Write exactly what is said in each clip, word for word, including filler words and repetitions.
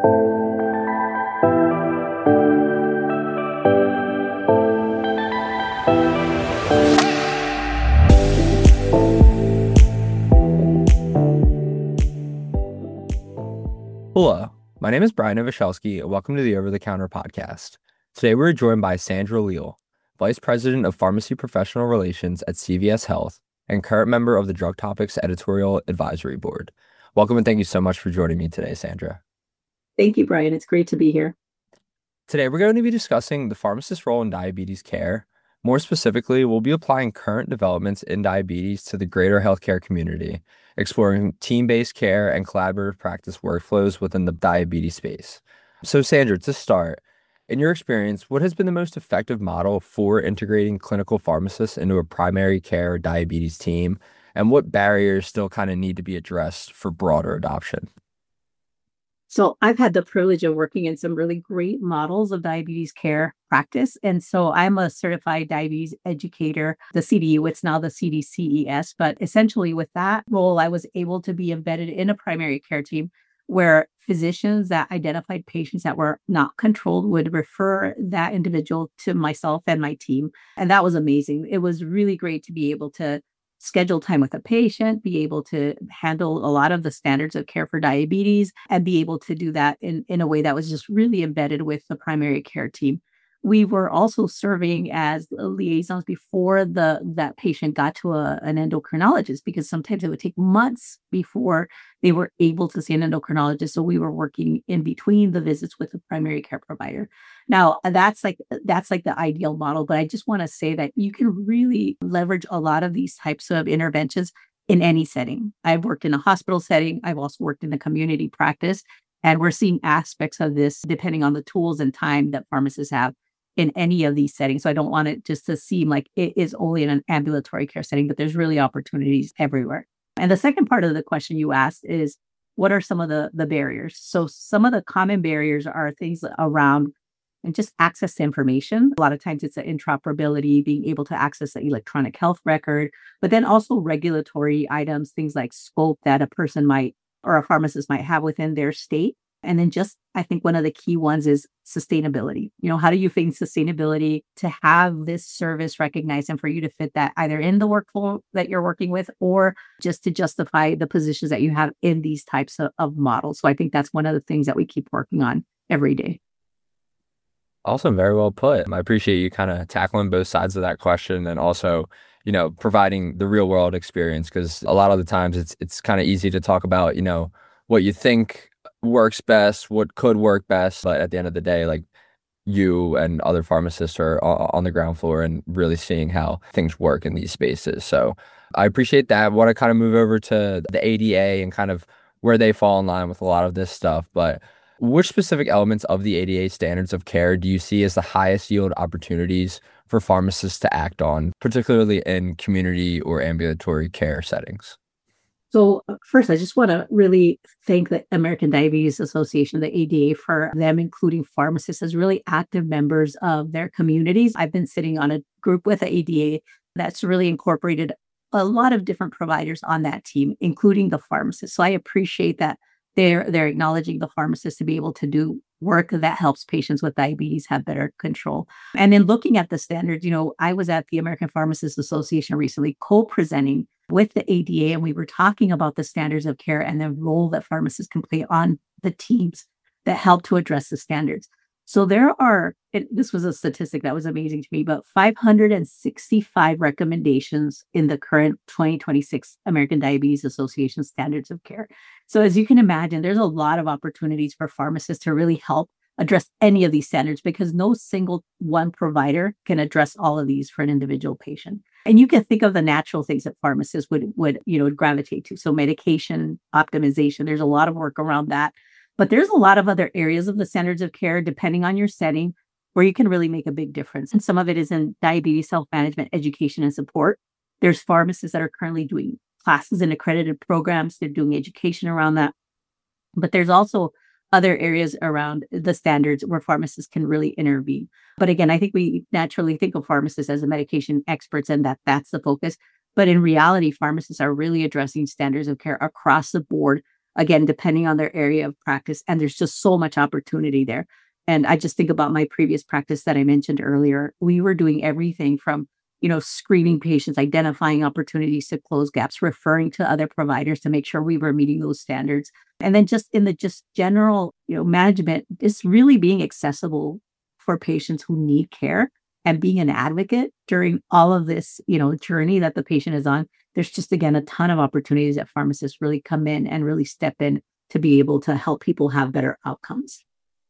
Hello, my name is Brian Novoselsky, and welcome to the Over the Counter podcast. Today we're joined by Sandra Leal, Vice President of Pharmacy Professional Relations at C V S Health and current member of the Drug Topics Editorial Advisory Board. Welcome and thank you so much for joining me today, Sandra. Thank you, Brian. It's great to be here. Today we're going to be discussing the pharmacist's role in diabetes care. More specifically, we'll be applying current developments in diabetes to the greater healthcare community, exploring team-based care and collaborative practice workflows within the diabetes space. So Sandra, to start, in your experience, what has been the most effective model for integrating clinical pharmacists into a primary care diabetes team, and what barriers still kind of need to be addressed for broader adoption? So I've had the privilege of working in some really great models of diabetes care practice. And so I'm a certified diabetes educator, the C D U, it's now the C D C E S. But essentially with that role, I was able to be embedded in a primary care team where physicians that identified patients that were not controlled would refer that individual to myself and my team. And that was amazing. It was really great to be able to schedule time with a patient, be able to handle a lot of the standards of care for diabetes, and be able to do that in, in a way that was just really embedded with the primary care team. We were also serving as liaisons before the that patient got to a, an endocrinologist, because sometimes it would take months before they were able to see an endocrinologist. So we were working in between the visits with the primary care provider. Now that's like that's like the ideal model, but I just want to say that you can really leverage a lot of these types of interventions in any setting. I've worked in a hospital setting. I've also worked in a community practice, and we're seeing aspects of this depending on the tools and time that pharmacists have in any of these settings. So I don't want it just to seem like it is only in an ambulatory care setting, but there's really opportunities everywhere. And the second part of the question you asked is, what are some of the, the barriers? So some of the common barriers are things around and just access to information. A lot of times it's the interoperability, being able to access the electronic health record, but then also regulatory items, things like scope that a person might or a pharmacist might have within their state. And then just, I think one of the key ones is sustainability. You know, how do you think sustainability to have this service recognized and for you to fit that either in the workflow that you're working with or just to justify the positions that you have in these types of, of models. So I think that's one of the things that we keep working on every day. Awesome. Very well put. I appreciate you kind of tackling both sides of that question and also, you know, providing the real world experience, because a lot of the times it's it's kind of easy to talk about, you know, what you think works best, what could work best. But at the end of the day, like you and other pharmacists are o- on the ground floor and really seeing how things work in these spaces. So I appreciate that. I want to kind of move over to the A D A and kind of where they fall in line with a lot of this stuff. But which specific elements of the A D A standards of care do you see as the highest yield opportunities for pharmacists to act on, particularly in community or ambulatory care settings? So uh, first, I just want to really thank the American Diabetes Association, the A D A, for them including pharmacists as really active members of their communities. I've been sitting on a group with the A D A that's really incorporated a lot of different providers on that team, including the pharmacists. So I appreciate that they're they're acknowledging the pharmacists to be able to do work that helps patients with diabetes have better control. And in looking at the standards, you know, I was at the American Pharmacists Association recently co-presenting with the A D A, and we were talking about the standards of care and the role that pharmacists can play on the teams that help to address the standards. So there are, it, this was a statistic that was amazing to me, but five hundred sixty-five recommendations in the current twenty twenty-six American Diabetes Association standards of care. So as you can imagine, there's a lot of opportunities for pharmacists to really help address any of these standards because no single one provider can address all of these for an individual patient. And you can think of the natural things that pharmacists would, would, you know, gravitate to. So medication optimization, there's a lot of work around that. But there's a lot of other areas of the standards of care, depending on your setting, where you can really make a big difference. And some of it is in diabetes self-management, education, and support. There's pharmacists that are currently doing classes and accredited programs. They're doing education around that. But there's also other areas around the standards where pharmacists can really intervene. But again, I think we naturally think of pharmacists as the medication experts and that that's the focus. But in reality, pharmacists are really addressing standards of care across the board again, depending on their area of practice. And there's just so much opportunity there. And I just think about my previous practice that I mentioned earlier. We were doing everything from, you know, screening patients, identifying opportunities to close gaps, referring to other providers to make sure we were meeting those standards. And then just in the just general, you know, management, just really being accessible for patients who need care and being an advocate during all of this, you know, journey that the patient is on. There's just again a ton of opportunities that pharmacists really come in and really step in to be able to help people have better outcomes.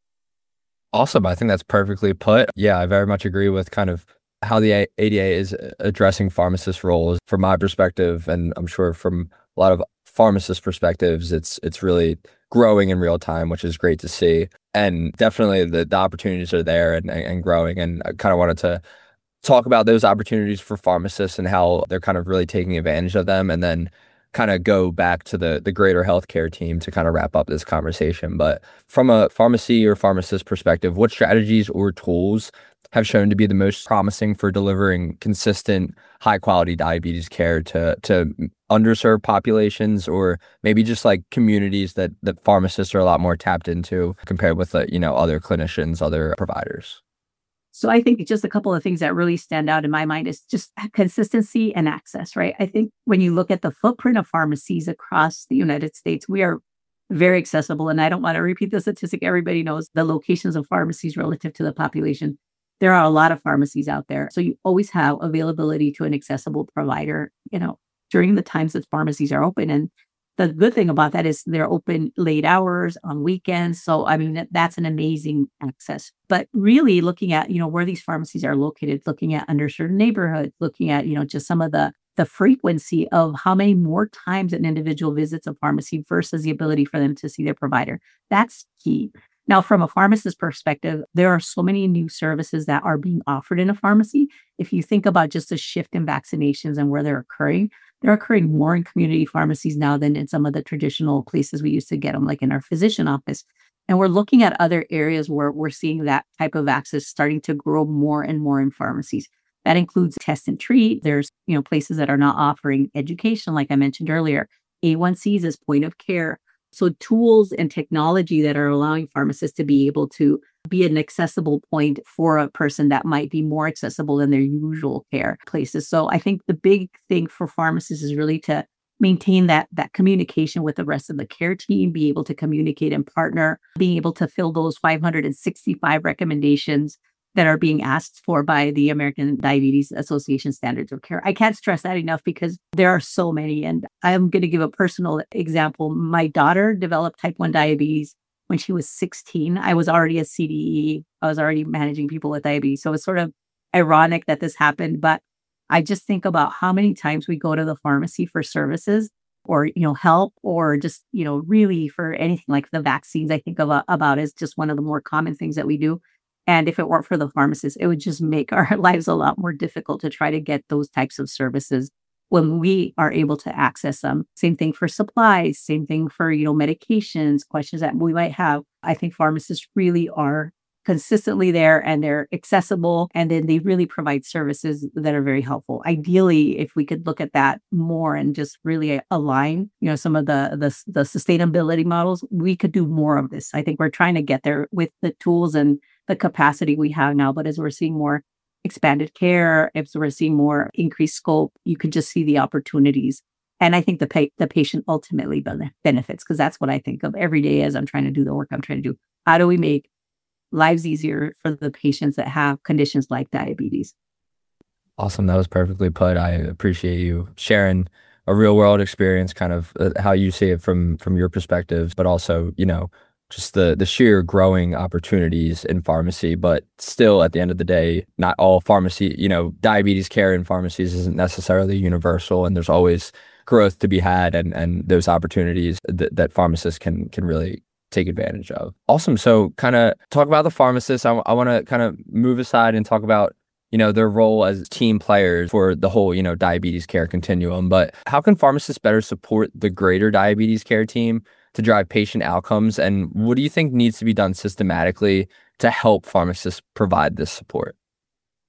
Awesome. I think that's perfectly put. Yeah, I very much agree with kind of how the A- ADA is addressing pharmacist roles. From my perspective, and I'm sure from a lot of pharmacist perspectives, it's it's really growing in real time, which is great to see. And definitely the, the opportunities are there and, and growing. And I kind of wanted to talk about those opportunities for pharmacists and how they're kind of really taking advantage of them, and then kind of go back to the the greater healthcare team to kind of wrap up this conversation. But from a pharmacy or pharmacist perspective, what strategies or tools have shown to be the most promising for delivering consistent, high quality diabetes care to to underserved populations, or maybe just like communities that that pharmacists are a lot more tapped into compared with uh, you know other clinicians, other providers? So I think just a couple of things that really stand out in my mind is just consistency and access, right? I think when you look at the footprint of pharmacies across the United States, we are very accessible. And I don't want to repeat the statistic. Everybody knows the locations of pharmacies relative to the population. There are a lot of pharmacies out there. So you always have availability to an accessible provider, you know, during the times that pharmacies are open. And the good thing about that is they're open late hours on weekends. So, I mean, that, that's an amazing access. But really looking at, you know, where these pharmacies are located, looking at underserved neighborhoods, looking at, you know, just some of the the frequency of how many more times an individual visits a pharmacy versus the ability for them to see their provider. That's key. Now, from a pharmacist perspective, there are so many new services that are being offered in a pharmacy. If you think about just the shift in vaccinations and where they're occurring, they're occurring more in community pharmacies now than in some of the traditional places we used to get them, like in our physician office. And we're looking at other areas where we're seeing that type of access starting to grow more and more in pharmacies. That includes test and treat. There's, you know, places that are not offering education, like I mentioned earlier, A one Cs as point of care. So tools and technology that are allowing pharmacists to be able to be an accessible point for a person that might be more accessible than their usual care places. So I think the big thing for pharmacists is really to maintain that that communication with the rest of the care team, be able to communicate and partner, being able to fill those five hundred sixty-five recommendations that are being asked for by the American Diabetes Association Standards of Care. I can't stress that enough because there are so many. And I'm going to give a personal example. My daughter developed type one diabetes when she was sixteen. I was already a C D E. I was already managing people with diabetes. So it's sort of ironic that this happened. But I just think about how many times we go to the pharmacy for services or, you know, help, or just, you know, really for anything like the vaccines. I think of, about as just one of the more common things that we do. And if it weren't for the pharmacists, it would just make our lives a lot more difficult to try to get those types of services when we are able to access them. Same thing for supplies, same thing for, you know, medications, questions that we might have. I think pharmacists really are consistently there and they're accessible, and then they really provide services that are very helpful. Ideally, if we could look at that more and just really align, you know, some of the the, the sustainability models, we could do more of this. I think we're trying to get there with the tools and the capacity we have now. But as we're seeing more expanded care, as we're seeing more increased scope, you could just see the opportunities. And I think the pa- the patient ultimately ben- benefits, because that's what I think of every day as I'm trying to do the work I'm trying to do. How do we make lives easier for the patients that have conditions like diabetes? Awesome. That was perfectly put. I appreciate you sharing a real world experience, kind of uh, how you see it from from your perspective, but also, you know, just the the sheer growing opportunities in pharmacy. But still, at the end of the day, not all pharmacy, you know, diabetes care in pharmacies isn't necessarily universal, and there's always growth to be had, and and those opportunities that, that pharmacists can can really take advantage of. Awesome. So kind of talk about the pharmacists. I, I want to kind of move aside and talk about, you know, their role as team players for the whole, you know, diabetes care continuum. But how can pharmacists better support the greater diabetes care team to drive patient outcomes? And what do you think needs to be done systematically to help pharmacists provide this support?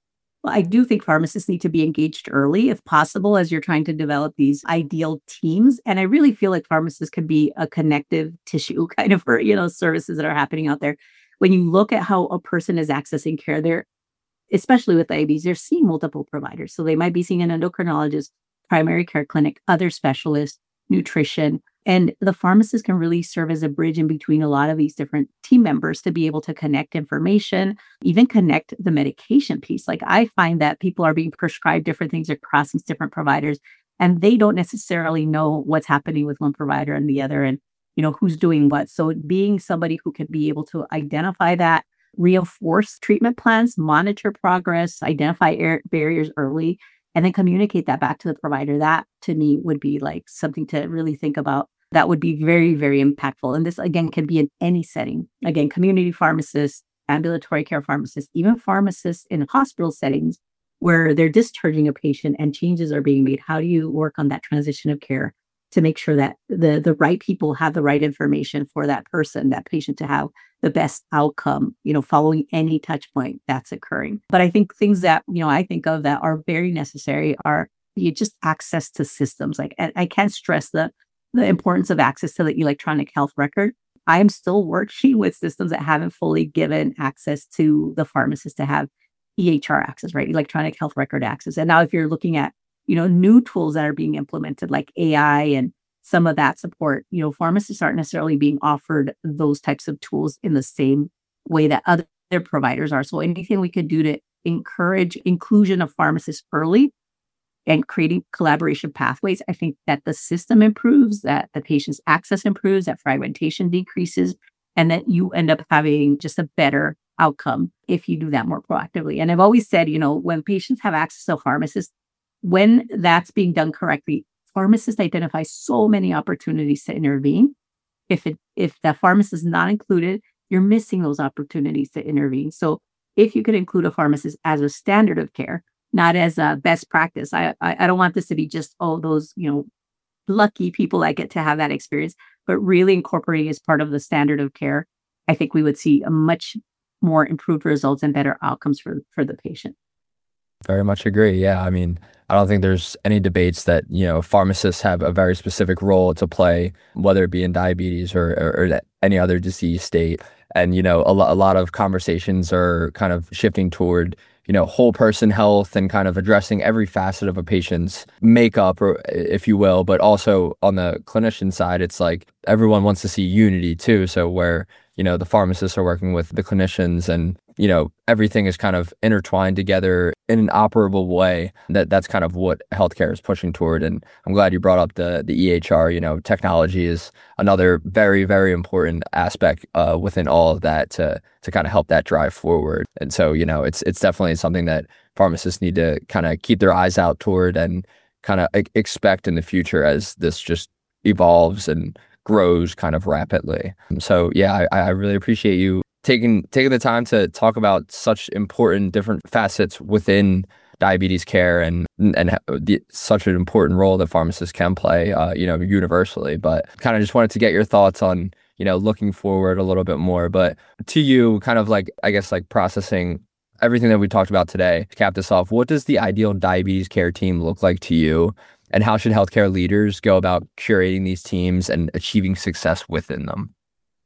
Well, I do think pharmacists need to be engaged early, if possible, as you're trying to develop these ideal teams. And I really feel like pharmacists can be a connective tissue kind of for, you know, services that are happening out there. When you look at how a person is accessing care, they're, especially with diabetes, they're seeing multiple providers. So they might be seeing an endocrinologist, primary care clinic, other specialists, nutrition. And the pharmacist can really serve as a bridge in between a lot of these different team members to be able to connect information, even connect the medication piece. Like I find that people are being prescribed different things across these different providers, and they don't necessarily know what's happening with one provider and the other, and you know who's doing what. So being somebody who can be able to identify that, reinforce treatment plans, monitor progress, identify air barriers early, and then communicate that back to the provider. That to me would be like something to really think about. That would be very, very impactful. And this again can be in any setting. Again, community pharmacists, ambulatory care pharmacists, even pharmacists in hospital settings where they're discharging a patient and changes are being made. How do you work on that transition of care to make sure that the, the right people have the right information for that person, that patient to have the best outcome, you know, following any touch point that's occurring. But I think things that, you know, I think of that are very necessary are you just access to systems. Like I, I can't stress the, the importance of access to the electronic health record. I'm still working with systems that haven't fully given access to the pharmacist to have E H R access, right? Electronic health record access. And now if you're looking at, you know, new tools that are being implemented like A I and some of that support, you know, pharmacists aren't necessarily being offered those types of tools in the same way that other providers are. So anything we could do to encourage inclusion of pharmacists early and creating collaboration pathways, I think that the system improves, that the patient's access improves, that fragmentation decreases, and that you end up having just a better outcome if you do that more proactively. And I've always said, you know, when patients have access to pharmacists, when that's being done correctly, pharmacists identify so many opportunities to intervene. If it if the pharmacist is not included, you're missing those opportunities to intervene. So if you could include a pharmacist as a standard of care, not as a best practice, I, I I don't want this to be just, oh, those, you know, lucky people that get to have that experience, but really incorporating as part of the standard of care, I think we would see a much more improved results and better outcomes for, for the patient. Very much agree. Yeah. I mean, I don't think there's any debates that, you know, pharmacists have a very specific role to play, whether it be in diabetes or, or, or any other disease state. And, you know, a, lo- a lot of conversations are kind of shifting toward, you know, whole person health and kind of addressing every facet of a patient's makeup, or if you will. But also on the clinician side, it's like everyone wants to see unity too. So where, you know, the pharmacists are working with the clinicians and, you know, everything is kind of intertwined together in an operable way. That that's kind of what healthcare is pushing toward. And I'm glad you brought up the the E H R. You know, technology is another very, very important aspect uh, within all of that to to kind of help that drive forward. And so, you know, it's it's definitely something that pharmacists need to kind of keep their eyes out toward and kind of e- expect in the future as this just evolves and grows kind of rapidly. So yeah, I, I really appreciate you taking taking the time to talk about such important different facets within diabetes care and and the, such an important role that pharmacists can play, uh, you know, universally. But kind of just wanted to get your thoughts on, you know, looking forward a little bit more. But to you, kind of like, I guess, like processing everything that we talked about today, to cap this off, what does the ideal diabetes care team look like to you? And how should healthcare leaders go about curating these teams and achieving success within them?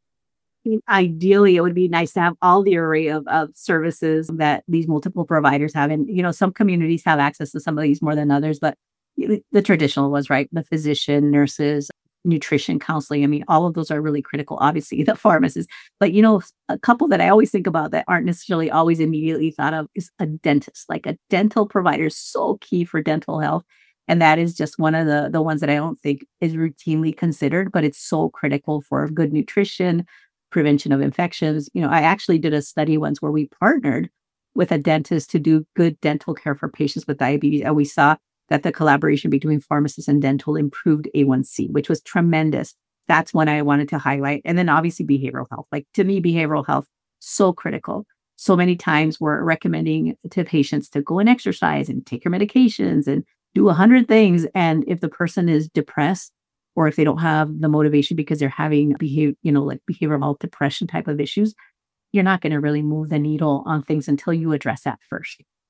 I mean, ideally, it would be nice to have all the array of, of services that these multiple providers have. And, you know, some communities have access to some of these more than others, but the the traditional was, right? The physician, nurses, nutrition, counseling. I mean, all of those are really critical, obviously, the pharmacist. But, you know, a couple that I always think about that aren't necessarily always immediately thought of is a dentist. Like a dental provider is so key for dental health. And that is just one of the, the ones that I don't think is routinely considered, but it's so critical for good nutrition, prevention of infections. You know, I actually did a study once where we partnered with a dentist to do good dental care for patients with diabetes. And we saw that the collaboration between pharmacists and dental improved A one C, which was tremendous. That's one I wanted to highlight. And then obviously behavioral health. Like to me, behavioral health, so critical. So many times we're recommending to patients to go and exercise and take your medications and do a hundred things. And if the person is depressed, or if they don't have the motivation because they're having behavior, you know, like behavioral depression type of issues, you're not going to really move the needle on things until you address that first.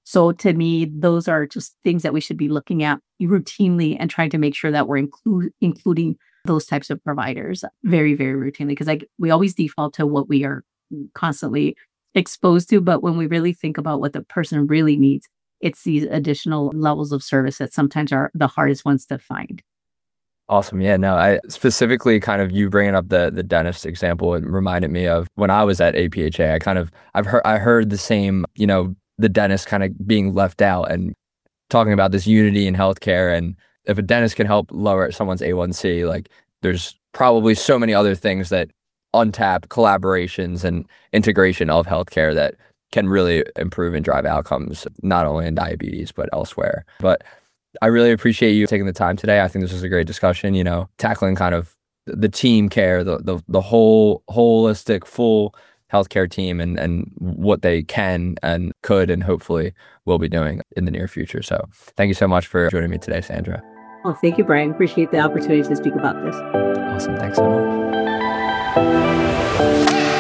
So to me, those are just things that we should be looking at routinely and trying to make sure that we're include, including those types of providers very, very routinely. Because like we always default to what we are constantly exposed to. But when we really think about what the person really needs, it's these additional levels of service that sometimes are the hardest ones to find. Awesome. Yeah, no, I specifically kind of you bringing up the the dentist example, it reminded me of when I was at A P H A. I kind of I've heard I heard the same, you know, the dentist kind of being left out and talking about this unity in healthcare. And if a dentist can help lower someone's A one C, like there's probably so many other things that untap collaborations and integration of healthcare that can really improve and drive outcomes, not only in diabetes, but elsewhere. But I really appreciate you taking the time today. I think this was a great discussion, you know, tackling kind of the team care, the the, the whole holistic, full healthcare team and, and what they can and could and hopefully will be doing in the near future. So thank you so much for joining me today, Sandra. Well, thank you, Brian. Appreciate the opportunity to speak about this. Awesome. Thanks so much.